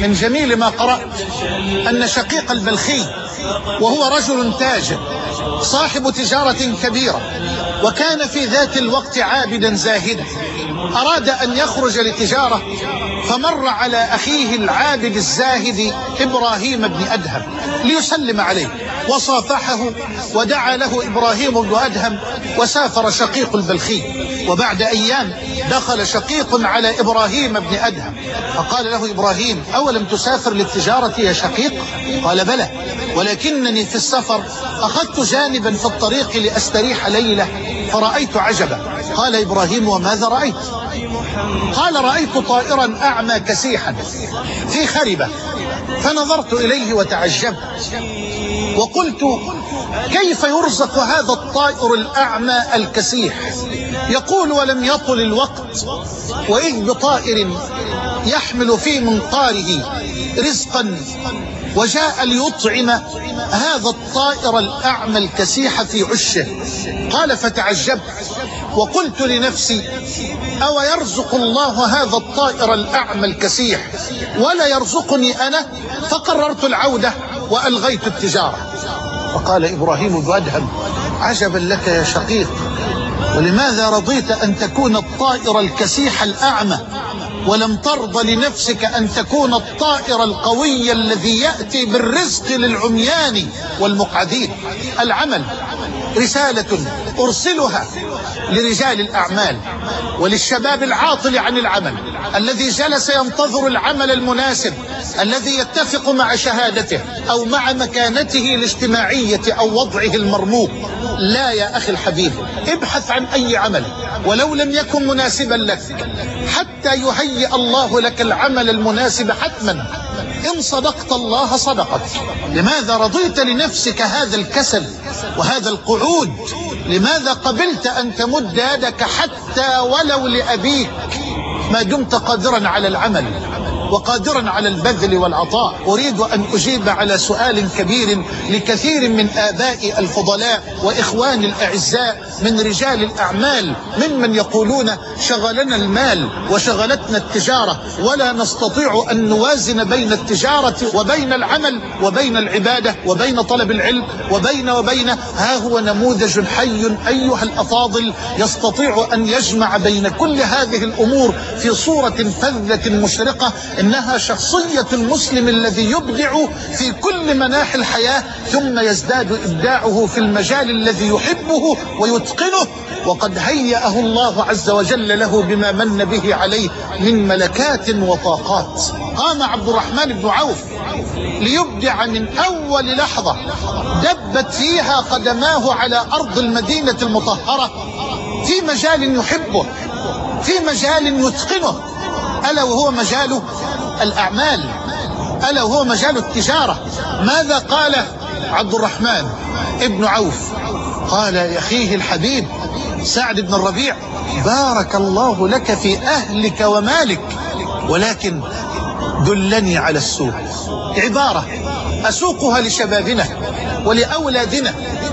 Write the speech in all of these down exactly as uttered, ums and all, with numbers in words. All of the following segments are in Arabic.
من جميل ما قرأت أن شقيق البلخي، وهو رجل تاجر صاحب تجارة كبيرة، وكان في ذات الوقت عابدا زاهدا، أراد أن يخرج لتجارة، فمر على أخيه العابد الزاهد إبراهيم بن أدهم ليسلم عليه، وصافحه ودعا له إبراهيم بن أدهم، وسافر شقيق البلخي. وبعد أيام دخل شقيق على إبراهيم بن أدهم فقال له إبراهيم: أولم تسافر للتجارة يا شقيق؟ قال: بلى، ولكنني في السفر أخذت جانبا في الطريق لأستريح ليلة فرأيت عجبا. قال إبراهيم: وماذا رأيت؟ قال: رأيت طائرا أعمى كسيحا في خربة، فنظرت إليه وتعجبت وقلت: كيف يرزق هذا الطائر الأعمى الكسيح؟ يقول: ولم يطل الوقت وإذ بطائر يحمل في منقاره رزقا وجاء ليطعم هذا الطائر الأعمى الكسيح في عشه. قال: فتعجبت وقلت لنفسي: أو يرزق الله هذا الطائر الأعمى الكسيح ولا يرزقني أنا؟ فقررت العودة وألغيت التجارة. فقال إبراهيم بن أدهم: عجبا لك يا شقيق، ولماذا رضيت أن تكون الطائر الكسيح الأعمى ولم ترض لنفسك أن تكون الطائر القوي الذي يأتي بالرزق للعميان والمقعدين؟ العمل رسالة أرسلها لرجال الأعمال وللشباب العاطل عن العمل، الذي جلس ينتظر العمل المناسب الذي يتفق مع شهادته أو مع مكانته الاجتماعية أو وضعه المرموق. لا يا أخي الحبيب، ابحث عن أي عمل ولو لم يكن مناسبا لك حتى يهيئ الله لك العمل المناسب حتما. إن صدقت الله صدقت. لماذا رضيت لنفسك هذا الكسل وهذا القعود؟ لماذا قبلت أن تمد يدك حتى ولو لأبيك ما دمت قادرا على العمل وقادرا على البذل والعطاء؟ أريد أن أجيب على سؤال كبير لكثير من آباء الفضلاء وإخوان الأعزاء من رجال الأعمال، ممن يقولون: شغلنا المال وشغلتنا التجارة ولا نستطيع أن نوازن بين التجارة وبين العمل وبين العبادة وبين طلب العلم وبين وبين ها هو نموذج حي أيها الأفاضل يستطيع أن يجمع بين كل هذه الأمور في صورة فذة مشرقة. إنها شخصية المسلم الذي يبدع في كل مناحي الحياة ثم يزداد إبداعه في المجال الذي يحبه ويتقنه، وقد هيأه الله عز وجل له بما من به عليه من ملكات وطاقات. قام عبد الرحمن بن عوف ليبدع من أول لحظة دبت فيها قدماه على أرض المدينة المطهرة في مجال يحبه، في مجال يتقنه، ألا وهو مجال الأعمال، ألا وهو مجال التجارة. ماذا قال عبد الرحمن ابن عوف؟ قال لأخيه الحبيب سعد بن الربيع: بارك الله لك في أهلك ومالك، ولكن دلني على السوق. عبارة أسوقها لشبابنا ولأولادنا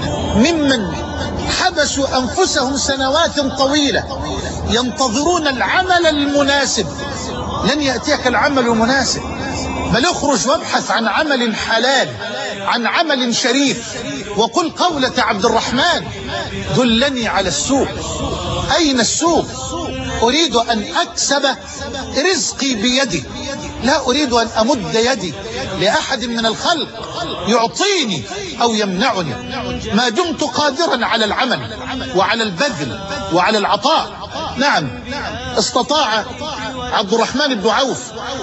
ممن حبسوا أنفسهم سنوات طويلة ينتظرون العمل المناسب. لن يأتيك العمل المناسب، بل اخرج وابحث عن عمل حلال، عن عمل شريف، وقل قولة عبد الرحمن: دلني على السوق. أين السوق؟ أريد أن أكسب رزقي بيدي، لا أريد أن أمد يدي لأحد من الخلق يعطيني أو يمنعني، ما دمت قادرا على العمل وعلى البذل وعلى العطاء. نعم، استطاع عبد الرحمن بن عوف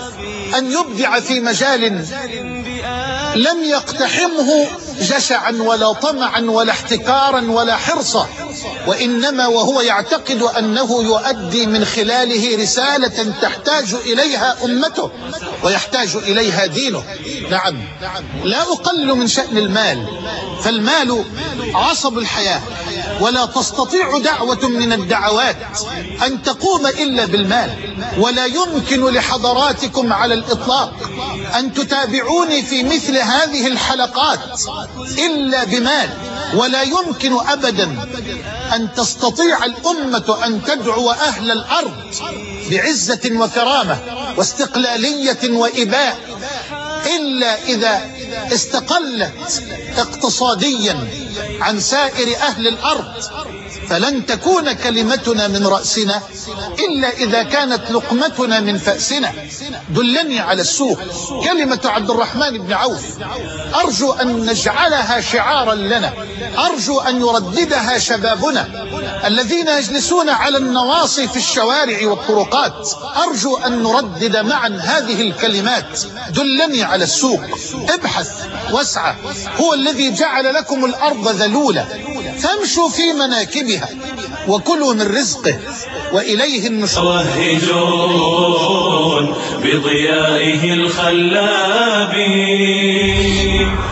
أن يبدع في مجال لم يقتحمه جشعا ولا طمعا ولا احتكارا ولا حرصا، وإنما وهو يعتقد أنه يؤدي من خلاله رسالة تحتاج إليها أمته ويحتاج إليها دينه. نعم، لا أقل من شأن المال، فالمال عصب الحياة، ولا تستطيع دعوة من الدعوات أن تقوم إلا بالمال، ولا يمكن لحضراتكم على الإطلاق أن تتابعوني في مثل هذه الحلقات إلا بمال، ولا يمكن أبدا أن تستطيع الأمة أن تدعو أهل الأرض بعزة وكرامة واستقلالية وإباء إلا إذا استقلت اقتصاديا عن سائر أهل الأرض، فلن تكون كلمتنا من رأسنا إلا إذا كانت لقمتنا من فأسنا. دلني على السوق، كلمة عبد الرحمن بن عوف أرجو أن نجعلها شعارا لنا، أرجو أن يرددها شبابنا الذين يجلسون على النواصي في الشوارع والطرقات، أرجو أن نردد معا هذه الكلمات. دلني على السوق، ابحث واسعى، هو الذي جعل لكم الأرض ذلولة فامشوا في مناكبها وكلوا من رزقه وإليه النشور. وهجون بضيائه الخلاب